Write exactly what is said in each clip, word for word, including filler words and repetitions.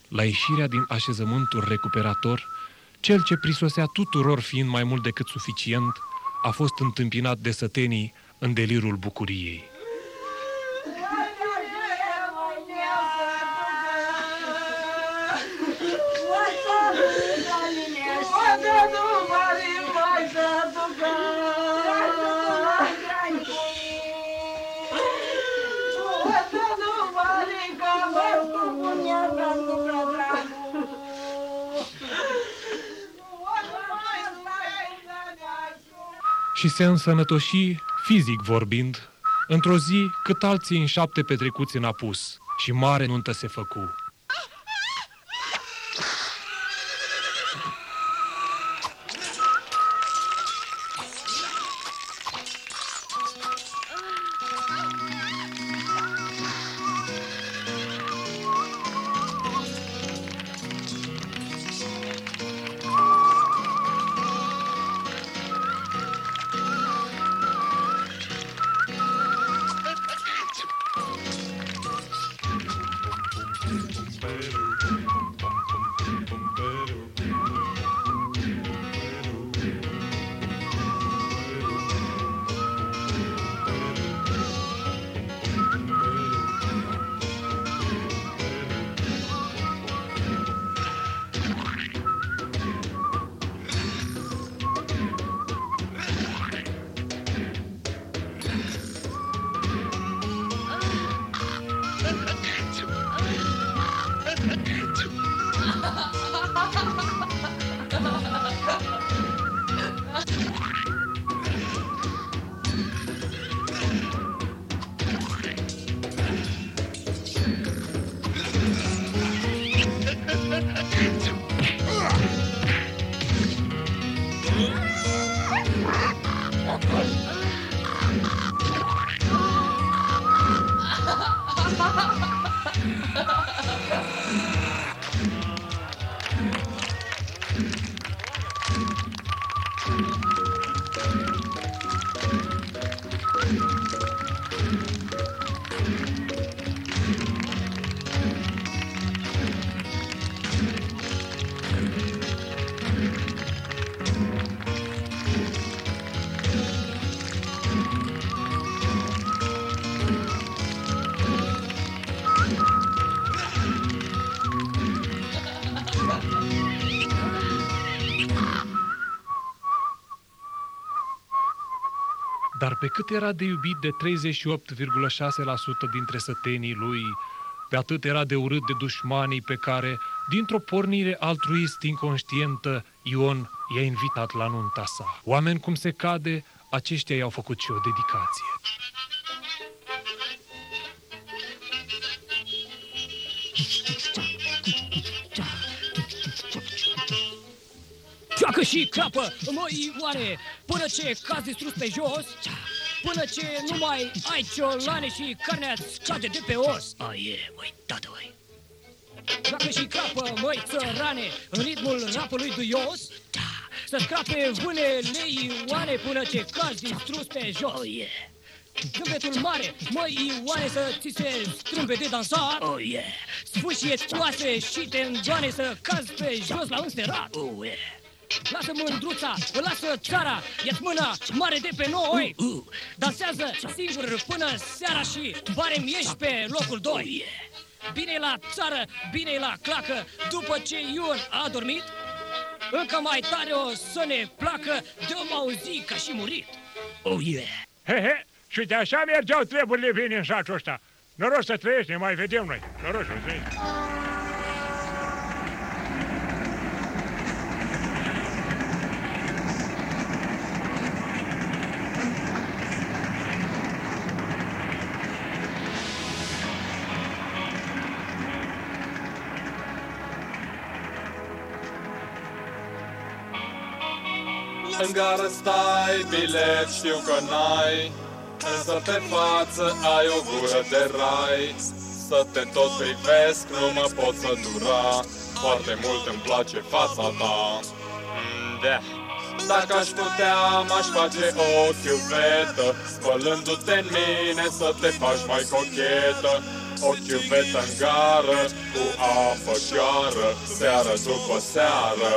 La ieșirea din așezământul recuperator, cel ce prisosea tuturor fiind mai mult decât suficient, a fost întâmpinat de sătenii în delirul bucuriei. Și se însănătoși, fizic vorbind, într-o zi cât alții în șapte petrecuți în apus, și mare nuntă se făcu. Dar pe cât era de iubit de treizeci și opt virgulă șase la sută dintre sătenii lui, pe atât era de urât de dușmanii pe care, dintr-o pornire altruist inconștientă, Ion i-a invitat la nunta sa. Oameni cum se cade, aceștia i-au făcut și o dedicație. Joacă și crapă, măi Ioane, până ce cazi distrus pe jos, până ce nu mai ai ciolane și carnea-ți scade de pe os. Aie, măi, tată, măi. Joacă și crapă, măi țărane, în ritmul rapului duios, să scrape vânele Ioane până ce cazi distrus pe jos. Oh, yeah. Zâmbetul mare, măi Ioane, să ți se strâmbe de dansat. Oh, yeah. Sfâșie-ți oase și te îndoane să cazi pe jos la înserat. Oh, yeah. Lasă mândruța, lasă țara, ia-ți mâna mare de pe noi. Uh, uh. Dansează singur până seara și bare-mi ieși pe locul doi. Oh, yeah. Bine la țară, bine la clacă, după ce Ion a dormit, încă mai tare o să ne placă, de-o auzi ca și murit. Oh, yeah. He, he, și de așa mergeau treburile bine în satul ăsta. Noroc să trăiești, ne mai vedem noi. Noroc să trăiești. În gară stai, bilet știu că n-ai, însă pe față ai o gură de rai. Să te tot privesc, nu mă pot sătura, foarte mult îmi place fața ta. Mm, da. Dacă aș putea, m-aș face o chiuvetă, spălându-te în mine să te faci mai cochetă. o chiuvetă în gară, cu apă chiară, seară după seară.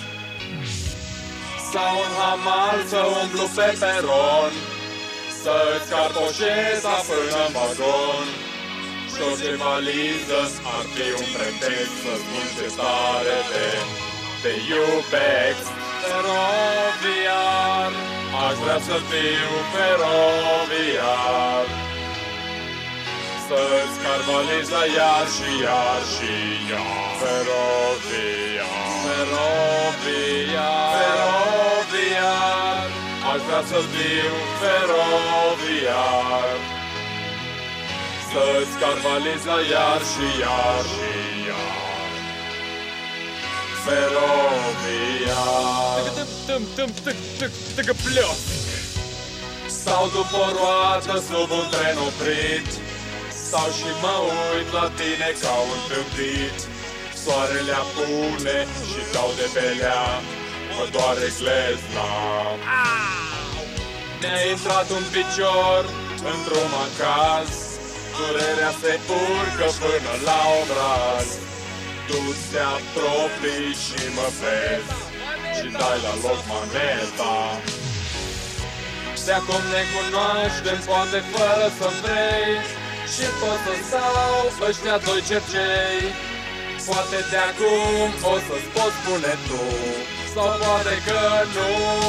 Sau un hamar să umblu pe peron, să-ți carpoșeza până în vagon. Și orice valiză ar fi un pretext să spun ce tare te, te iubesc. Feroviar, aș vrea să fiu feroviar, să-ți car valiza iar și iar și iar. Feroviar, feroviar, feroviar, aș vrea să fiu feroviar, să-ți car valiza iar și iar și iar. Feroviar. Sau după o roată sub un tren oprit, sau și mă uit la tine ca un tâmpit. Soarele apune și dau de belea, mă doare glezna. Mi-a intrat un picior într-un macaz, durerea se urcă până la obraz. Tu te apropii și mă vezi și dai la loc maneta. De acum ne cunoaștem, poate fără să vrei, și pot să stau ăștia doi cercei. Poate de acum o să-ți pot spune tu, sau poate că nu.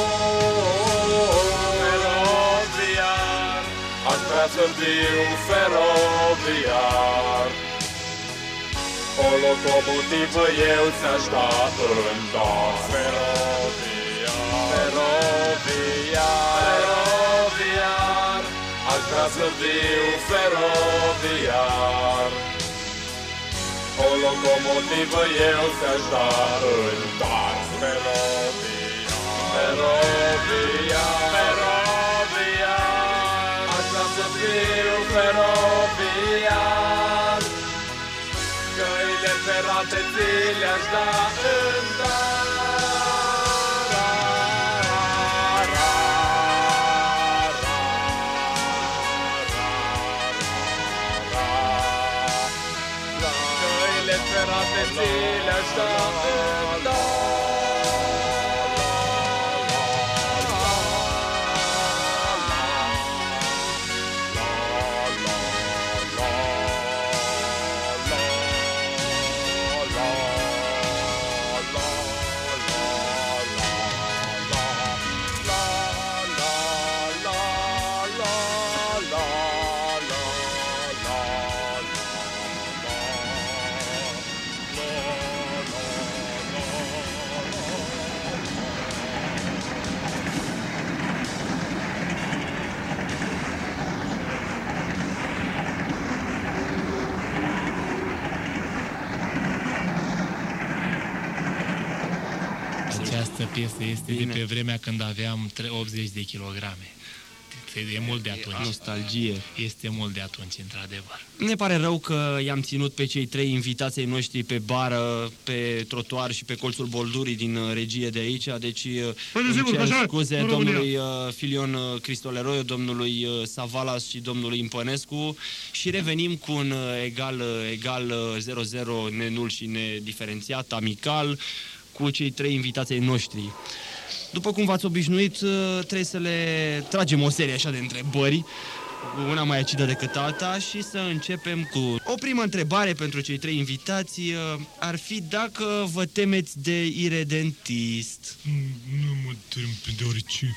Feroviar, aș vrea să fiu feroviar, o locomotivă eu ți-aș da în dar. Feroviar, feroviar, feroviar, aș vrea să fiu feroviar, o locomotivă eu ți-aș da în dar. Feroviar, feroviar, feroviar, aș vrea să fiu feroviar, căile ferate ți le-aș da în dar. Căile ferate ți le-aș da în dar. Această piesă este Bine. de pe vremea când aveam optzeci de kilograme. E mult de atunci. Nostalgie. Este mult de atunci, într-adevăr. Ne pare rău că i-am ținut pe cei trei invitații noștri pe bară, pe trotuar și pe colțul Boldurii din regie de aici. Deci îmi cer scuze domnului Filion Cristoleroiu, domnului Savalas și domnului Impănescu și revenim cu un egal, egal zero zero nenul și nediferențiat, amical, cu cei trei invitații noștri. După cum v-ați obișnuit, trebuie să le tragem o serie așa de întrebări, una mai acidă decât alta, și să începem cu o primă întrebare pentru cei trei invitați. Ar fi dacă vă temeți de iredentist. Nu mă tem, deoarece,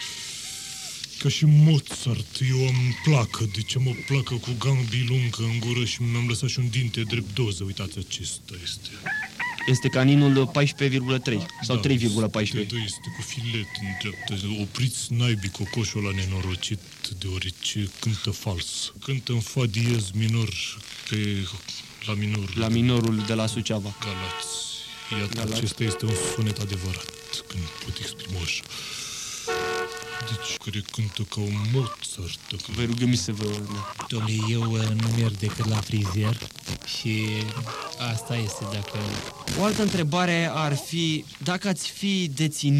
ca și Mozart, eu am placă, deci am o placă cu gambii lungă în gură și mi-am lăsat și un dinte drept doză. Uitați, acesta este. Este caninul paisprezece virgulă trei sau da, trei virgulă paisprezece. Da, este cu filet în dreapta. Opriți naibii cocoșul ăla nenorocit, deoarece cântă fals. Cântă în fa diez minor pe la minor. La minorul de la Suceava. Galați. Iată, Galați. Acesta este un sunet adevărat, când pot exprima așa. Deci, care cântă ca un Mozart. Vă rugăm să vă... Domnule, eu nu merg decât la frizer și asta este dacă... O altă întrebare ar fi, dacă ați fi deținut,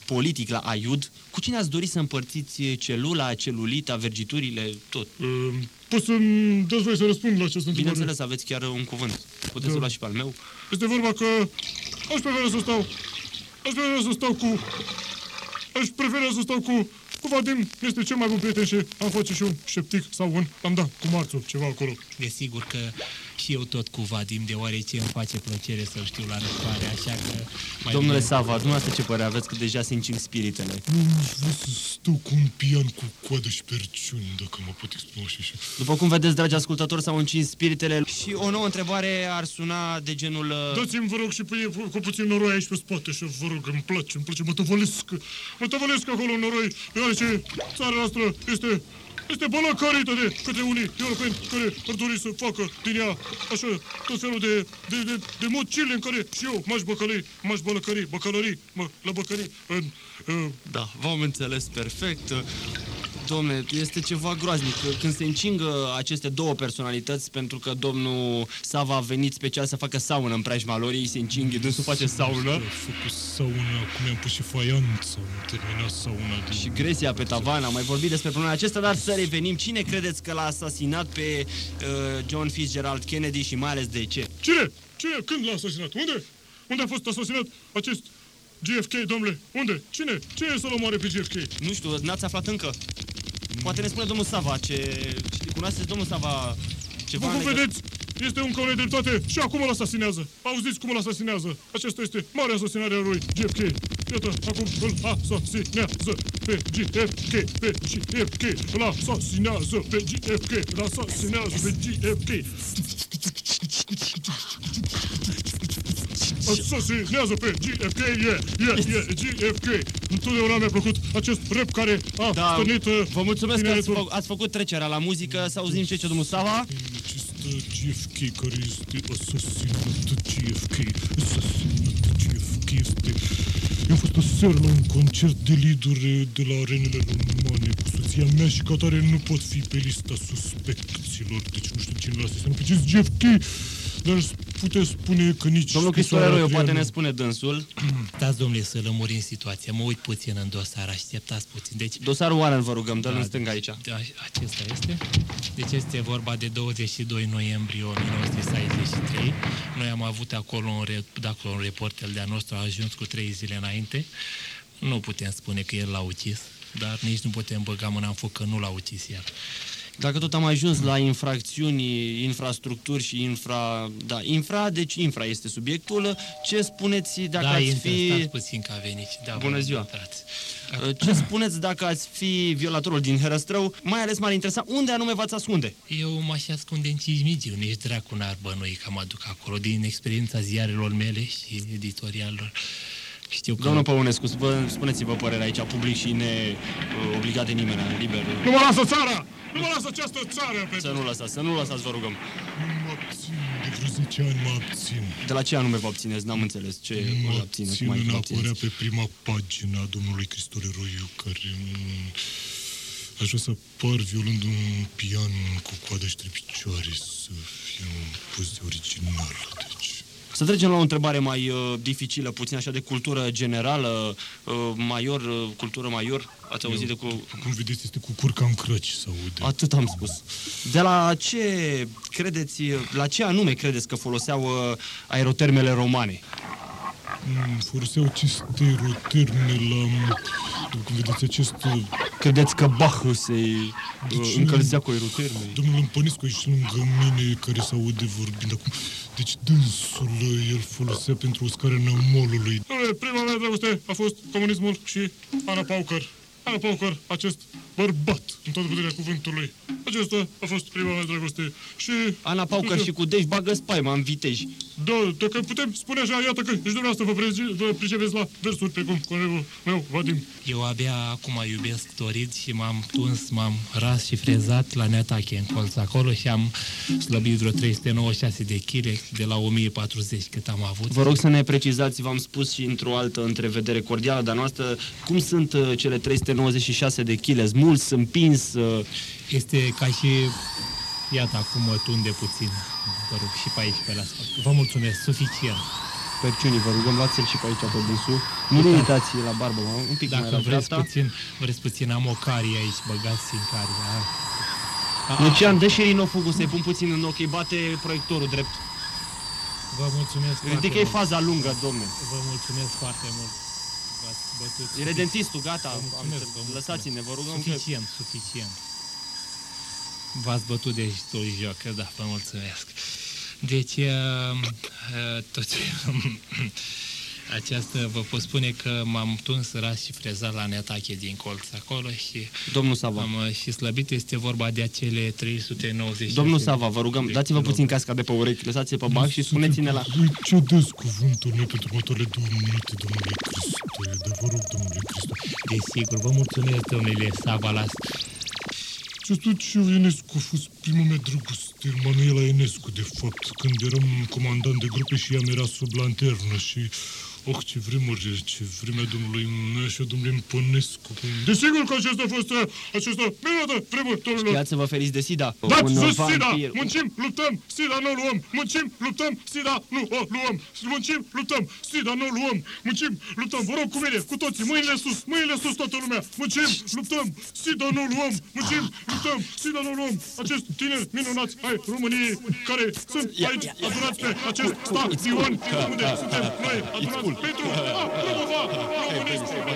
politic la Aiud. Cu cine ați dori să împărțiți celula, celulita, vergiturile, tot? Uh, poți să-mi dați voie să răspund la această întrebare? Bineînțeles, aveți chiar un cuvânt. Puteți da. să lua și pe al meu. Este vorba că aș prefera să stau... Aș prefera să stau cu... Aș prefera să stau cu... Cu Vadim este cel mai bun prieten și am face și un sceptic sau un... Am dat cu Marțu ceva acolo. Desigur că și eu tot cu Vadim, deoarece îmi face plăcere să-l știu la răcoare, așa că... Domnule bine... Sava, dumneavoastră ce părere aveți că deja se încing spiritele? Nu, vreau să stau cu un pian cu coadă și perciuni, dacă mă pot exprima și așa. După cum vedeți, dragi ascultători, s-au încins spiritele și o nouă întrebare ar suna de genul... Dați-mi, vă rog, și pe, cu puțin noroi aici pe spate și vă rog, îmi place, îmi place, mă tăvălesc, mă tăvălesc acolo în noroi, deoarece țara noastră este... Este bălăcărită de către unii europeni care ar dori să facă din ea așa tot felul de, de, de, de mocile în care și eu m-aș băcălăi, m-aș bălăcări, băcălării, mă, la băcării în... Uh... Da, v-am înțeles perfect. Dom'le, este ceva groaznic. Când se încingă aceste două personalități, pentru că domnul Sava a venit special să facă saună în preajma lor, ei se încingă, dânsul face saună. Am făcut sauna, acum am pus și faianță, am terminat sauna. Din... Și gresia pe tavan, am mai vorbit despre problemele acestea, dar să revenim. Cine credeți că l-a asasinat pe uh, John Fitzgerald Kennedy și mai ales de ce? Cine? Cine? Când l-a asasinat? Unde? Unde a fost asasinat acest J F K, domnule? Unde? Cine? Cine să-l omoare pe J F K? Nu știu, n-ați aflat încă. Poate ne spune domnul Sava ce... Cunoașteți domnul Sava ceva? Vă vedeți? Este un cău de dreptate și acum îl asasinează. Auziți cum îl asasinează? Aceasta este marea asasinare a lui J F K. Iată, acum îl asasinează pe J F K, pe J F K. Îl asasinează pe J F K. Îl asasinează pe J F K. Asasinează pe J F K, yeah, yeah, yeah, J F K. Întotdeauna mi-a plăcut acest rap care a da, stănit... Vă mulțumesc că ați, fă, ați făcut trecerea la muzică, să auzim ce ce domnul Sava. Acest J F K care este asasinat, J F K, asasinat, J F K este... Eu am fost aseară la un concert de liduri de la arenele romane cu soția mea și ca tare nu pot fi pe lista suspecților, deci nu știu cine l-a asasinat pe acest J F K. Dar puteți spune că nici... Domnul Cristoforu Roiu, poate ne spune dânsul. Stați, domnule, să lămurim situația. Mă uit puțin în dosar, așteptați puțin. Deci... Dosarul Warren, vă rugăm, dă-l da, în stânga aici. Da, acesta este. Deci este vorba de douăzeci și doi noiembrie o mie nouă sute șaizeci și trei. Noi am avut acolo un, re... acolo un reporter de-a nostru, a ajuns cu trei zile înainte. Nu putem spune că el l-a ucis, dar nici nu putem băga mâna în foc că nu l-a ucis el. Dacă tot am ajuns la infracțiuni, infrastructuri și infra... Da, infra, deci infra este subiectul. Ce spuneți dacă da, ați inter, fi... stați puțin că a venit. Da, bună ziua! Ce spuneți dacă ați fi violatorul din Herăstrău? Mai ales m-ar interesa unde anume v-ați ascunde? Eu m-aș ascunde în Cismigiu, nici dracu n-ar bănui că mă aduc acolo, din experiența ziarelor mele și editorialelor. Știu că... Domnul Păunescu, spuneți-vă părerea aici, public și neobligat de nimeni, liber. Nu mă lasă țara! Nu mă lasă această țară! Să nu lăsați, să nu lăsați, vă rugăm. Mă abțin, de vreo zece ani mă abțin. De la ce anume vă abțineți? N-am înțeles. Ce mă abțineți? Mă abțin în apărea pe prima pagină a domnului Cristoforu Roiu, care... Aș vrea să par violând un pian cu coadă și trei picioare, să fie un poze original, deci... Să trecem la o întrebare mai uh, dificilă, puțin așa de cultură generală, uh, major, uh, cultură major. Ați auzit de cu... Cum vedeți, este cu curca în crăci, să aude. Atât am spus. De la ce credeți, la ce anume credeți că foloseau uh, aerotermele romane? Mm, foloseau aceste aeroterme la... După cum vedeți, acest... Credeți că Bach se uh, încălzea cu aeroterme? Domnul Împănescu aici lângă mine, care se aude vorbind acum. Deci dânsul, el folosea pentru uscarea nămolului. Dom'le, prima mea dragoste a fost comunismul și Ana Paucăr. Ana Paucăr, acest bărbat, în toată puterea cuvântului. Acesta a fost prima mea dragoste. Și... Ana Paucăr și cu Dej bagă spaima în vitej. Da, dacă putem spune așa, iată că și dumneavoastră vă, vă priceveți la versuri precum colegul meu, Vadim. Eu abia acum iubesc Torid și m-am tuns, m-am ras și frezat la Neatache în colț acolo și am slăbit vreo trei sute nouăzeci și șase de kilograme de la o mie patruzeci cât am avut. Vă rog să ne precizați, v-am spus și într-o altă întrevedere cordială de-a noastră, cum sunt uh, cele trei sute nouăzeci și șase de kilograme? Mulți, împins? Uh... Este ca și... Iată, acum mă tunde puțin, vă rog, și pe aici, pe la spate. Vă mulțumesc, suficient. asperciunii, vă rugăm, luați-l și pe aici, pe dânsul. Nu limitați la barbă, mă, un pic Dacă mai la vreți dreapta. puțin, vreți puțin, am o carie aici, băgați în carie. Lucian, dă și rinofugul să-i pun puțin în ochi, îi bate proiectorul drept. Vă mulțumesc foarte Ridică-i mult. faza lungă, domne. Vă mulțumesc foarte mult. V-ați bătut. E redentistul, gata, Vă mulțumesc, vă mulțumesc. lăsați-ne, vă rugăm. Suficient, suficient. V-ați bătut de tot joc, da, vă mulțumesc. Deci, uh, uh, tot această, vă pot spune că m-am tuns ras și frezat la netache din colț acolo și... Domnul Sava. Am uh, și slăbit, este vorba de acele trei sute nouăzeci. Domnul Sava, vă rugăm, dați-vă puțin casca de pe urechi, lăsați-i pe bac și spuneți-ne la... Îi cedez cuvântul meu pentru următoarele două minute, domnule Cristoie, dar vă rog, domnule Cristoie. Desigur, vă mulțumesc, domnule Sava, las... Cestuciu Enescu a fost prima mea drăguste, Manuela Enescu, de fapt, când eram comandant de grupe și ea mi-era sub lanternă și... Oh, ce vremuri, ce vremea domnului așa, domnule Împănescu. Desigur că acesta a fost, acesta, minunată vremuri, domnule. Știați să vă feriți de SIDA. Dați Un sus vampir. SIDA! Muncim, luptăm, SIDA nu luăm! Muncim, luptăm, SIDA nu o luăm! Muncim, luptăm, SIDA nu luăm! Muncim, luptăm, vă rog cu mine, cu toții, mâinile sus, mâinile sus toată lumea! Muncim, luptăm, SIDA nu luăm! Muncim, luptăm, SIDA nu luăm! Acest tineri minunați ai României care sunt aici adunați pe acest stadion unde suntem noi adunați pentru a promova românismul!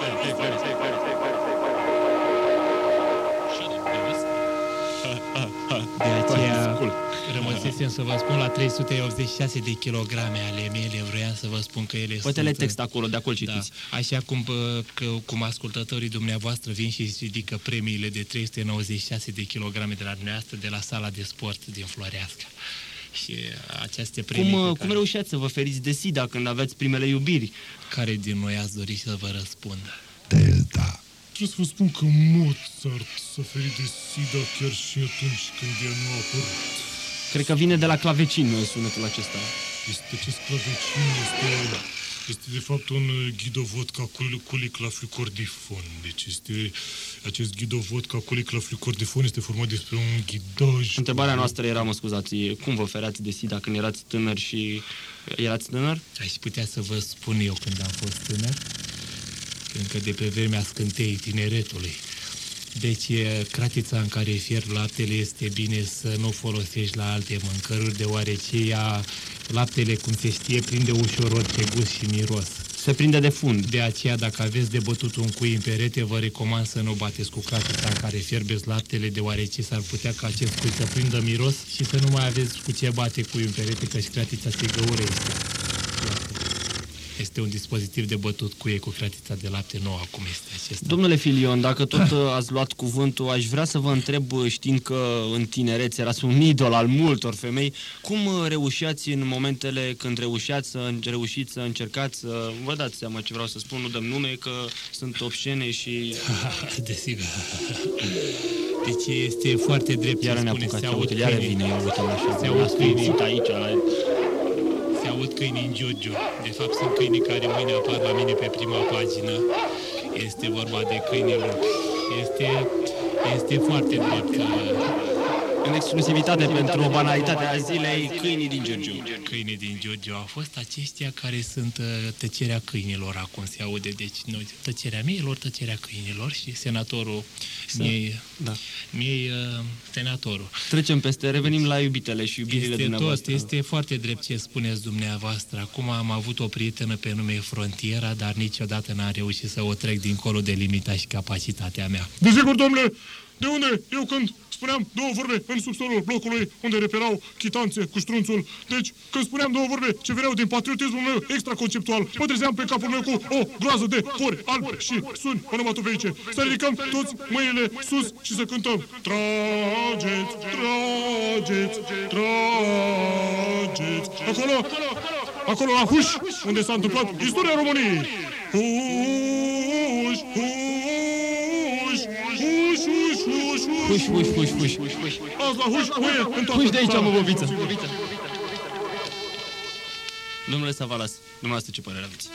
De aceea rămăsesem să vă spun la trei sute optzeci și șase de kilograme ale mele, vreau să vă spun că ele Păi sunt... text acolo, de acolo citiți. Da, așa cum, bă, că, cum ascultătorii dumneavoastră vin și își ridică premiile de trei sute nouăzeci și șase de kilograme de la dumneavoastră de la sala de sport din Floreasca. Și aceste premii... Cum, cum care... reușeați să vă feriți de SIDA când aveți primele iubiri? Care din noi ați dori să vă răspundă? Delta. Trebuie să vă spun că Mozart s-a ferit de SIDA chiar și atunci când ea nu a apărut. Cred că vine de la clavecin sunetul acesta. Este acest clavecin, este, este de fapt un ghidovodka culiclaflucordifon. Deci este acest ghidovodka culiclaflucordifon este format despre un ghidaj. Întrebarea noastră era, mă scuzați, cum vă ferați de SIDA când erați tânăr și... Erați tânăr? Aș putea să vă spun eu când am fost tânăr, încă de pe vremea scânteiei tineretului. Deci, cratița în care fierb laptele este bine să nu folosești la alte mâncăruri, deoarece ea, laptele, cum se știe, prinde ușor orice gust și miros. Se prinde de fund. De aceea, dacă aveți de bătut un cui în perete, vă recomand să nu bateți cu cratița în care fierbeți laptele, deoarece s-ar putea ca acest cui să prindă miros și să nu mai aveți cu ce bate cuiul în perete, că și cratița se găurește. Este un dispozitiv de bătut cuie cu cratița de lapte nou, acum este acesta. Domnule Filion, dacă tot ați luat cuvântul, aș vrea să vă întreb, știind că în tinerețe erați un idol al multor femei, cum reușeați în momentele când reușeați să, reușiți să încercați să... Vă dați seama ce vreau să spun, nu dăm nume, că sunt obscene și... Desigur. Deci este foarte drept. Iar ne apucat, uite, iar vine, uite-l așa, se aud câinii aici, la... Se aud câinii în Giurgiu. De fapt, sunt câinii care mâine apar la mine pe prima pagină. Este vorba de câinii lor. Este, este foarte drept. În exclusivitate pentru o banalitate a zilei, câinii din Giurgiu. Câinii din Giurgiu au fost aceștia care sunt tăcerea câinilor, acum se aude. Deci noi, tăcerea miilor, tăcerea câinilor și senatorul miei, da. miei uh, senatorul. Trecem peste, revenim la iubitele și iubirile este dumneavoastră. Tot, este foarte drept ce spuneți dumneavoastră. Acum am avut o prietenă pe nume Frontiera, dar niciodată n-am reușit să o trec dincolo de limita și capacitatea mea. Desigur, domnule, de unde eu când spuneam două vorbe în subsolul blocului unde reperau chitanțe cu ștrunțul. Deci, când spuneam două vorbe ce veneau din patriotismul meu extraconceptual, mă trezeam pe capul meu cu o groază de fori albi și suni onomatopeice. Să ridicăm toți mâinile sus și să cântăm. Trageți, trageți, trageți. Acolo, acolo la Huș, unde s-a întâmplat istoria României. Huș, huș, huș, huș, huș, Huș, huș, huș, huș. Azi la huș, huie, în toată Huș de aici, țara. mă, bobiță. Domnule Savalas, dumneavoastră ce părere aveți?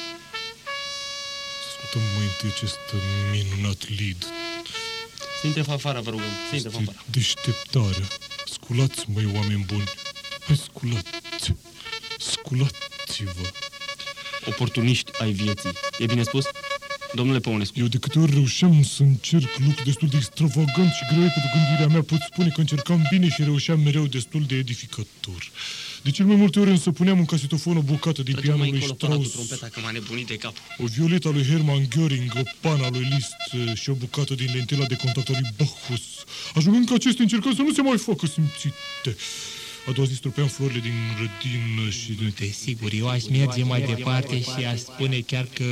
Ascultăm mai întâi acest minunat lead. Să intre fanfara, vă rugăm, să intre fanfara. Deșteptarea. Sculați, măi, oameni buni. Hai, sculați. Sculați. Uitați-vă. Oportuniști ai vieții. E bine spus? Domnule Păunescu. Eu de câte ori reușeam să încerc lucruri destul de extravagant și greu pentru gândirea mea, pot spune că încercam bine și reușeam mereu destul de edificator. De cel mai multe ori însă puneam în casetofon o bucată din pianul lui Strauss, trompeta, că m-a nebunit de cap. o violetă a lui Hermann Göring, o pana lui Liszt și o bucată din lentila de contact a lui Bacchus, ajungând ca aceste încercări să nu se mai facă simțite. A doua zi strupeam florile din grădină și... Du-te, sigur, eu aș merge mai departe și aș spune chiar că...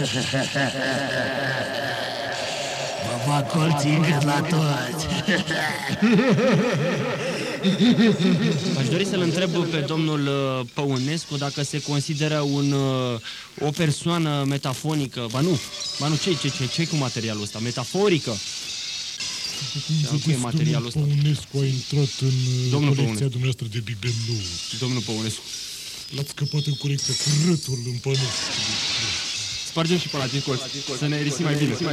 Vă fac colții încât la toți. Aș dori să-l întreb pe domnul Păunescu dacă se consideră un, o persoană metafonică. Ba nu, ba nu, ce-i ce, ce, ce cu materialul ăsta? Metaforică? Cum vedeți, domnul Păunescu a intrat în domnul colecția dumneavoastră de bibelou. Domnul Păunescu. L-ați scăpat în colecția cu rătul în pănesc. Spargem și pe la din colț, să ne erisim mai bine.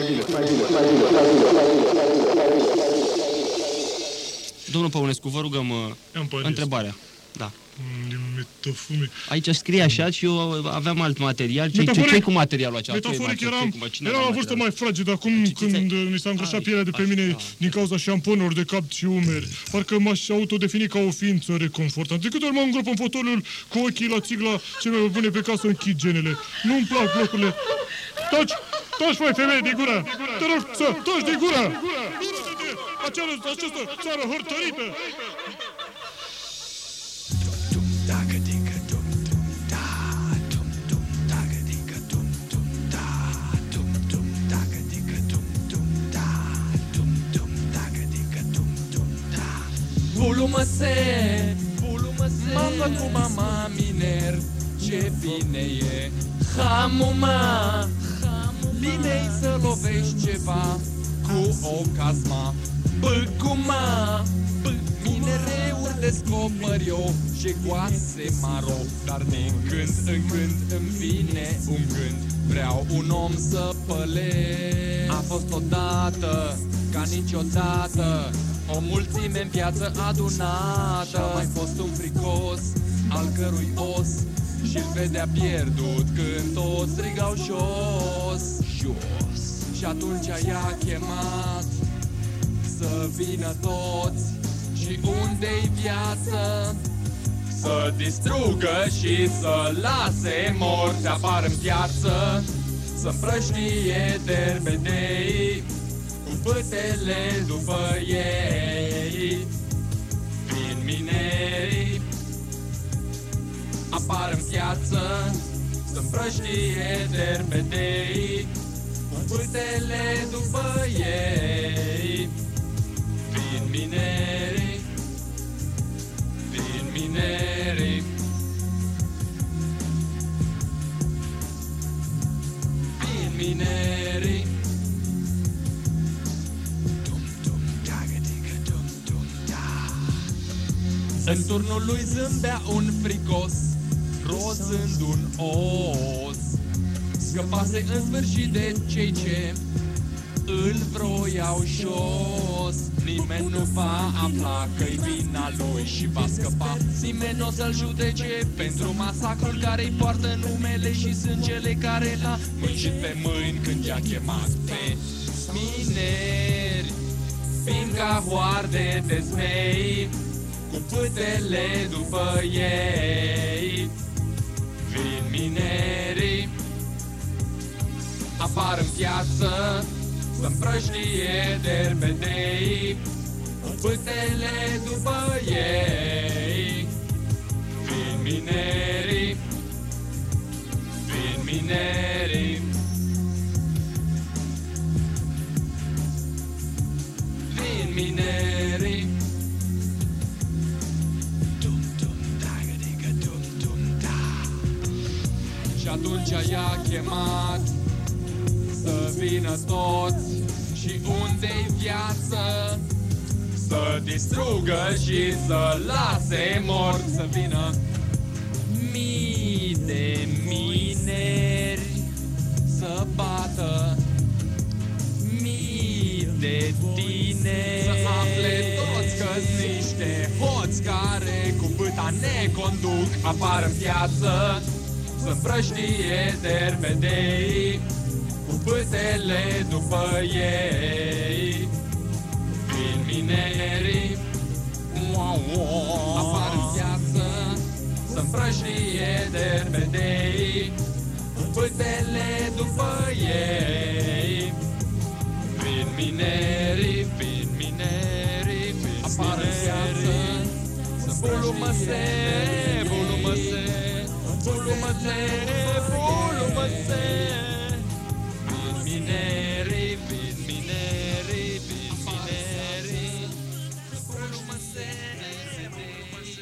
Domnul Păunescu, vă rugăm întrebarea. Da. Metaforic. Aici scrie așa și eu aveam alt material. Ce-i cu materialul acela? Metaforic eram, eram la vârstă mai fragedă acum când mi s-a îngrășat pielea de pe mine din cauza șamponuri de cap și umeri. Parcă m-aș autodefini ca o ființă reconfortantă. De câte ori mă îngrop în fotoliul cu ochii la țigla ce mi-o pune pe casă, închid genele. Nu-mi plac locurile. Taci! Taci, mai femeie, din gura! Te rog să taci din gura! Duce-te! Această țară hărtărită! Bulumăse, mamă cu mama miner, ce bine e. Hamuma, bine-i să lovești ceva cu o casma. Băcuma, minereuri descoper eu și goase maro. Dar din când în când îmi vine un gând, vreau un om să pălesc. A fost odată, ca niciodată, o mulțime în piață adunată. Și-a mai fost un fricos, al cărui os și-l vedea pierdut când toți strigau jos, jos. Și atunci i-a chemat să vină toți. Și unde-i viață? Să distrugă și să lase morți apar în piață. Să împrăștie derbedei cu pâtele după ei. Vin minerii, apar în piață, să împrăștie derbedei cu pâtele după ei. Vin minerii, vin minerii, vin minerii. În turnul lui zâmbea un fricos, rozând un os. Scăpase în sfârșit de cei ce îl vroiau jos. Nimeni nu va afla că-i vina lui și va scăpa. Nimeni n-o să-l judece pentru masacrul care-i poartă numele și sângele care l-a mânjit pe mâini când i-a chemat pe mineri. Fiind ca hoarde de zmei, cu pâtele după ei. Vin minerii, apar în piață, să împrăștie derbedei cu pâtele după ei. Vin minerii, vin minerii, vin minerii. Și atunci i-a chemat să vină toți. Și unde-i viață? Să distrugă și să lase morți. Să vină mii de mineri să bată mii de tineri. Să afle toți că-s niște hoți care cu pâte Naveta ne conduc, apar în piață, să împrăștie derbedei, cu pâtele după ei. Vin minerii, apar în piață, să împrăștie derbedei, cu pâtele după ei. Vin minerii, vin minerii, vin apar în piață, să bulumăse, bulumăse, bulumăse, bulumăse. Vin minerii, vin minerii, vin minerii, bulumăse, bulumăse.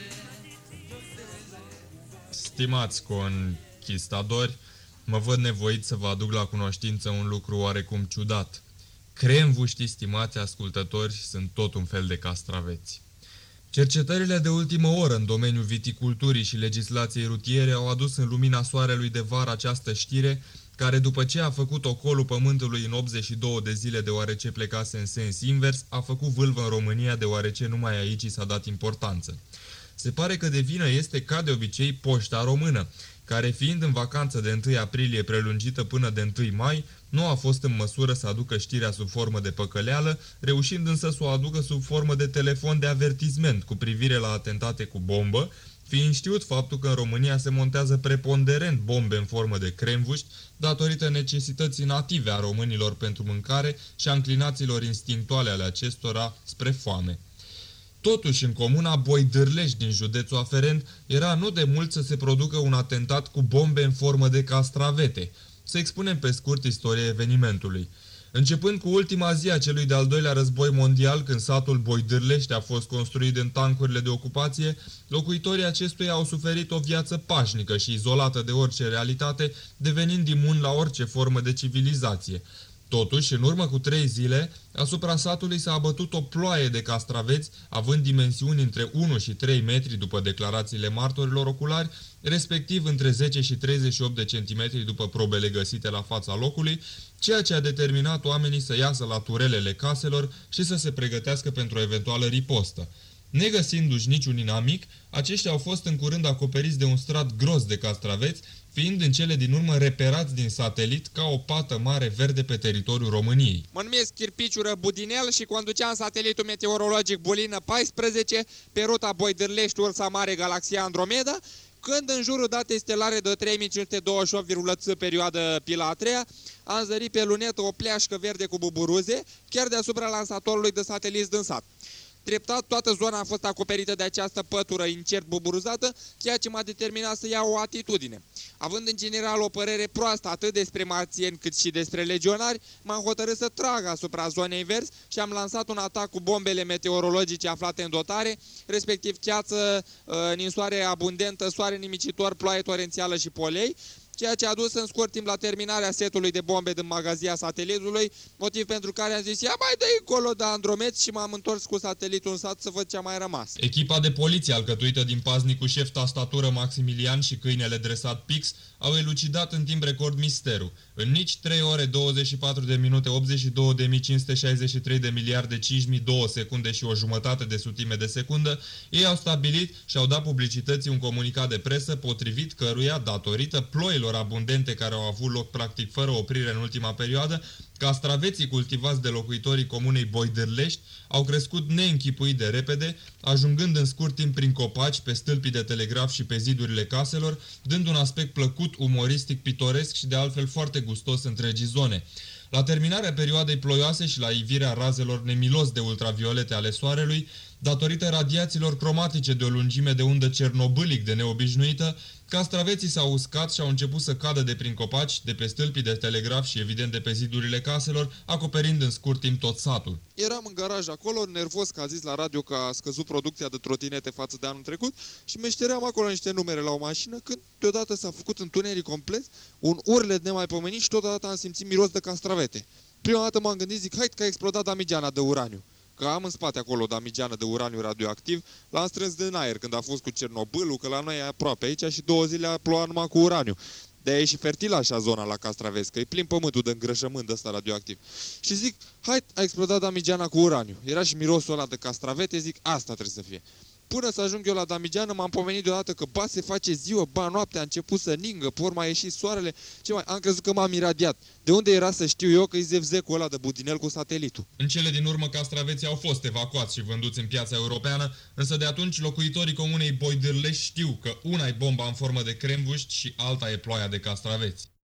Stimați conchistadori, mă văd nevoit să vă aduc la cunoștință un lucru oarecum ciudat. Cremvuștii, stimați ascultători, sunt tot un fel de castraveți. Cercetările de ultimă oră în domeniul viticulturii și legislației rutiere au adus în lumina soarelui de vară această știre, care după ce a făcut ocolul pământului în optzeci și două de zile deoarece plecase în sens invers, a făcut vâlvă în România deoarece numai aici i s-a dat importanță. Se pare că de vină este, ca de obicei, Poșta Română, care, fiind în vacanță de întâi aprilie prelungită până de întâi mai, nu a fost în măsură să aducă știrea sub formă de păcăleală, reușind însă să o aducă sub formă de telefon de avertisment cu privire la atentate cu bombă, fiind știut faptul că în România se montează preponderent bombe în formă de cremvuști, datorită necesității native a românilor pentru mâncare și a înclinațiilor instinctuale ale acestora spre foame. Totuși, în comuna Boidârleș din județul aferent, era nu de mult să se producă un atentat cu bombe în formă de castravete. Să expunem pe scurt istoria evenimentului. Începând cu ultima zi a celui de-al doilea război mondial, când satul Boidârlești a fost construit în tancurile de ocupație, locuitorii acestuia au suferit o viață pașnică și izolată de orice realitate, devenind imuni la orice formă de civilizație. Totuși, în urmă cu trei zile, asupra satului s-a abătut o ploaie de castraveți, având dimensiuni între unu și trei metri după declarațiile martorilor oculari, respectiv între zece și treizeci și opt de centimetri după probele găsite la fața locului, ceea ce a determinat oamenii să iasă la turelele caselor și să se pregătească pentru o eventuală ripostă. Negăsindu-și niciun inamic, aceștia au fost în curând acoperiți de un strat gros de castraveți, fiind în cele din urmă reperați din satelit ca o pată mare verde pe teritoriul României. Mă numesc Chirpiciură Budinel și conduceam satelitul meteorologic Bulină paisprezece pe ruta Boidârlești-Ursa Mare, galaxia Andromeda, când în jurul datei stelare de trei mii cinci sute douăzeci și opt, perioadă pila a treia, am zărit pe lunetă o pleașcă verde cu buburuze, chiar deasupra lansatorului de sateliți din sat. Treptat, toată zona a fost acoperită de această pătură incert buburuzată, ceea ce m-a determinat să iau o atitudine. Având în general o părere proastă atât despre marțieni cât și despre legionari, m-am hotărât să trag asupra zonei verzi și am lansat un atac cu bombele meteorologice aflate în dotare, respectiv cheață, ninsoare abundentă, soare nimicitor, ploaie torențială și polei, ceea ce a dus în scurt timp la terminarea setului de bombe din magazia satelitului, motiv pentru care am zis, ia mai dă-i încolo de Andromed și m-am întors cu satelitul în sat să văd ce a mai rămas. Echipa de poliție alcătuită din paznicul șef tastatură Maximilian și câinele dresat Pix au elucidat în timp record misterul. În nici trei ore douăzeci și patru de minute, optzeci și două de mii cinci sute șaizeci și trei de miliarde, cinci mii două secunde și o jumătate de sutime de secundă, ei au stabilit și au dat publicității un comunicat de presă potrivit căruia, datorită ploilor abundente care au avut loc practic fără oprire în ultima perioadă, castraveții cultivați de locuitorii comunei Boidârlești au crescut neînchipuit de repede, ajungând în scurt timp prin copaci, pe stâlpii de telegraf și pe zidurile caselor, dând un aspect plăcut, umoristic, pitoresc și de altfel foarte gustos întregii zone. La terminarea perioadei ploioase și la ivirea razelor nemilos de ultraviolete ale soarelui, datorită radiațiilor cromatice de o lungime de undă cernobâlic de neobișnuită, castraveții s-au uscat și au început să cadă de prin copaci, de pe stâlpii de telegraf și evident de pe zidurile caselor, acoperind în scurt timp tot satul. Eram în garaj acolo, nervos că a zis la radio că a scăzut producția de trotinete față de anul trecut și meșteream acolo niște numere la o mașină, când deodată s-a făcut întuneric complet, un urlet nemaipomenit și totodată am simțit miros de castravete. Prima dată m-am gândit, zic, hai că a explodat damigeana de uraniu. Că am în spate acolo damigeană de uraniu radioactiv, l-am strâns din aer când a fost cu Cernobâlul, că la noi e aproape aici și două zile a plouat numai cu uraniu. De-aia e și fertilă așa zona la castraveți, că e plin pământul de îngrășământ ăsta radioactiv. Și zic, hai, a explodat damigeana cu uraniu. Era și mirosul ăla de castravete, zic, asta trebuie să fie. Până să ajung eu la Damigeană, m-am pomenit deodată că ba se face ziua, ba noaptea, a început să ningă, pe urmă a ieșit soarele. Ce mai? Am crezut că m-am iradiat. De unde era să știu eu că-i zevzecul ăla de Budinel cu satelitul? În cele din urmă, castraveții au fost evacuați și vânduți în piața europeană, însă de atunci locuitorii comunei Boidârlești știu că una e bomba în formă de cremvuști și alta e ploaia de castraveți.